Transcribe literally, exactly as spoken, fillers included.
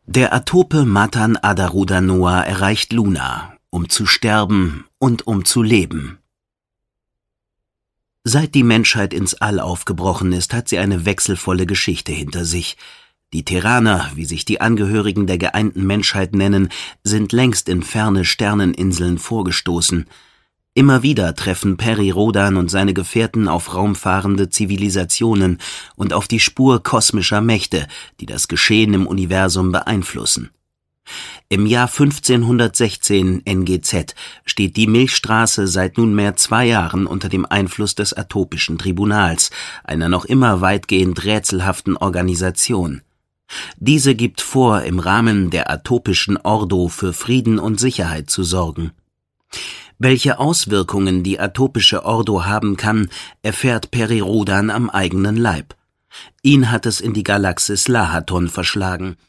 Der Atope Matan Addaruda Noah erreicht Luna, um zu sterben und um zu leben. Seit die Menschheit ins All aufgebrochen ist, hat sie eine wechselvolle Geschichte hinter sich. Die Terraner, wie sich die Angehörigen der geeinten Menschheit nennen, sind längst in ferne Sterneninseln vorgestoßen. Immer wieder treffen Peri Rodan und seine Gefährten auf raumfahrende Zivilisationen und auf die Spur kosmischer Mächte, die das Geschehen im Universum beeinflussen. Im Jahr fünfzehnhundertsechzehn N G Z steht die Milchstraße seit nunmehr zwei Jahren unter dem Einfluss des Atopischen Tribunals, einer noch immer weitgehend rätselhaften Organisation. Diese gibt vor, im Rahmen der Atopischen Ordo für Frieden und Sicherheit zu sorgen. Welche Auswirkungen die Atopische Ordo haben kann, erfährt Peri Rodan am eigenen Leib. Ihn hat es in die Galaxis Lahaton verschlagen.